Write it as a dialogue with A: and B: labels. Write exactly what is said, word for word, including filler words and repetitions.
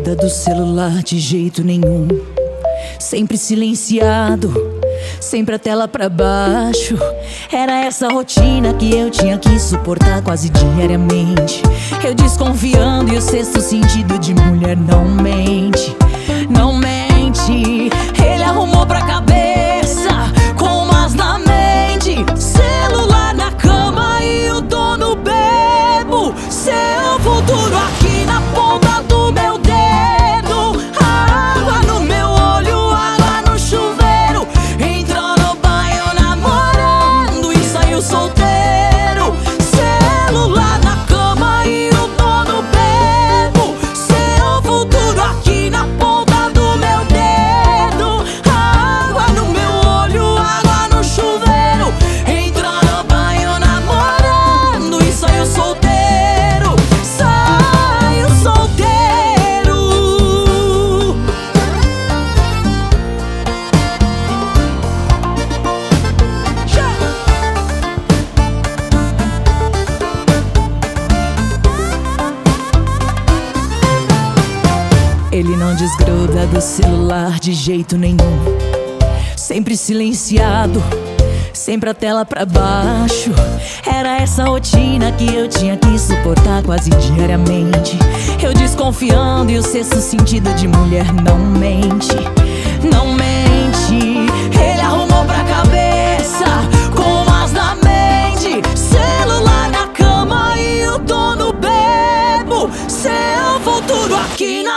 A: desgruda do celular de jeito nenhum. Sempre silenciado, sempre a tela pra baixo. Era essa rotina que eu tinha que suportar quase diariamente. Eu desconfiando e o sexto sentido de mulher não mente, não mente. Ele arrumou pra cabeça com umas na mente. Celular na cama e o dono bebo. Seu futuro aqui na ponta do meu dedo. Água no meu olho, água no chuveiro. Entrou no banho namorando e saiu solteiro. Celular na cama e o dono bebo. Seu futuro aqui na ponta do meu dedo. Água no meu olho, água no chuveiro. Entrou no banho namorando e saiu solteiro. Saiu solteiro. Ele não desgruda do celular de jeito nenhum. Sempre silenciado, sempre a tela pra baixo. Era essa rotina que eu tinha que suportar quase diariamente. Eu desconfiando e o sexto sentido de mulher não mente, não mente. Ele arrumou pra cabeça com umas na mente. Celular na cama e o dono bebo. Seu futuro aqui na